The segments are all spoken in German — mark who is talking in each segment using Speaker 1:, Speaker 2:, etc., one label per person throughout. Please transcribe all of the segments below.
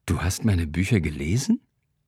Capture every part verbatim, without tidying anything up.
Speaker 1: Du hast meine Bücher gelesen?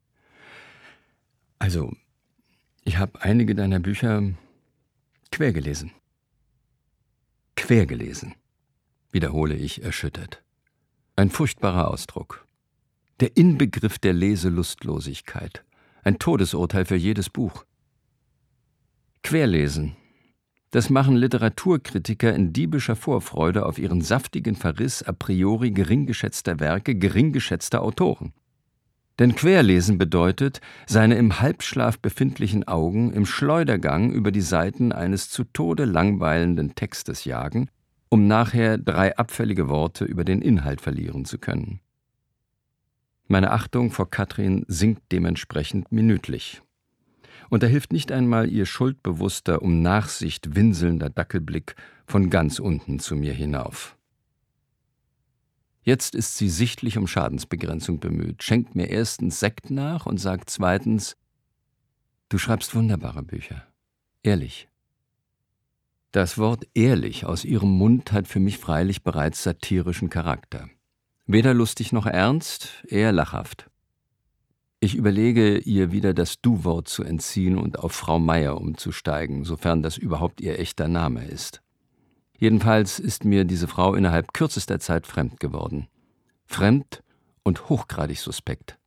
Speaker 1: Also, ich habe einige deiner Bücher quer gelesen. Quer gelesen, wiederhole ich erschüttert. Ein furchtbarer Ausdruck. Der Inbegriff der Leselustlosigkeit. Ein Todesurteil für jedes Buch. Querlesen. Das machen Literaturkritiker in diebischer Vorfreude auf ihren saftigen Verriss a priori geringgeschätzter Werke geringgeschätzter Autoren. Denn Querlesen bedeutet, seine im Halbschlaf befindlichen Augen im Schleudergang über die Seiten eines zu Tode langweilenden Textes jagen, um nachher drei abfällige Worte über den Inhalt verlieren zu können. Meine Achtung vor Katrin sinkt dementsprechend minütlich. Und da hilft nicht einmal ihr schuldbewusster, um Nachsicht winselnder Dackelblick von ganz unten zu mir hinauf. Jetzt ist sie sichtlich um Schadensbegrenzung bemüht, schenkt mir erstens Sekt nach und sagt zweitens, du schreibst wunderbare Bücher. Ehrlich. Das Wort ehrlich aus ihrem Mund hat für mich freilich bereits satirischen Charakter. Weder lustig noch ernst, eher lachhaft. Ich überlege, ihr wieder das Du-Wort zu entziehen und auf Frau Meier umzusteigen, sofern das überhaupt ihr echter Name ist. Jedenfalls ist mir diese Frau innerhalb kürzester Zeit fremd geworden. Fremd und hochgradig suspekt.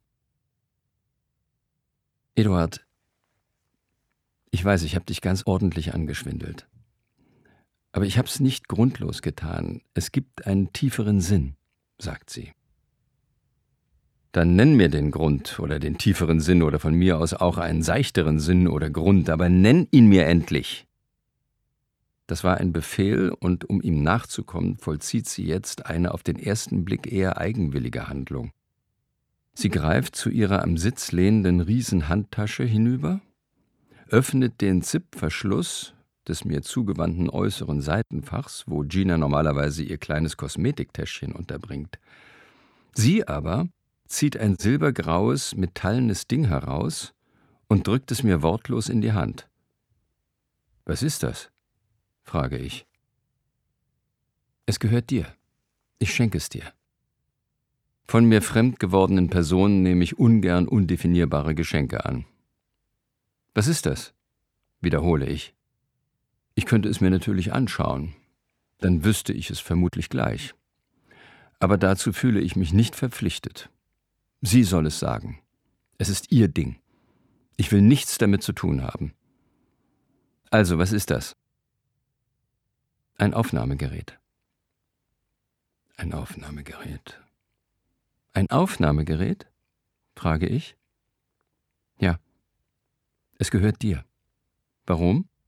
Speaker 1: Eduard, ich weiß, ich habe dich ganz ordentlich angeschwindelt. Aber ich habe es nicht grundlos getan. Es gibt einen tieferen Sinn, sagt sie. Dann nenn mir den Grund oder den tieferen Sinn oder von mir aus auch einen seichteren Sinn oder Grund, aber nenn ihn mir endlich. Das war ein Befehl, und um ihm nachzukommen, vollzieht sie jetzt eine auf den ersten Blick eher eigenwillige Handlung. Sie greift zu ihrer am Sitz lehnenden Riesenhandtasche hinüber, öffnet den Zipfverschluss des mir zugewandten äußeren Seitenfachs, wo Gina normalerweise ihr kleines Kosmetiktäschchen unterbringt. Sie aber zieht ein silbergraues, metallenes Ding heraus und drückt es mir wortlos in die Hand. »Was ist das?« frage ich. »Es gehört dir. Ich schenke es dir. Von mir fremd gewordenen Personen nehme ich ungern undefinierbare Geschenke an.« »Was ist das?« wiederhole ich. Ich könnte es mir natürlich anschauen. Dann wüsste ich es vermutlich gleich. Aber dazu fühle ich mich nicht verpflichtet. Sie soll es sagen. Es ist ihr Ding. Ich will nichts damit zu tun haben. Also, was ist das? Ein Aufnahmegerät. Ein Aufnahmegerät. Ein Aufnahmegerät? Frage ich. Ja. Es gehört dir. Warum?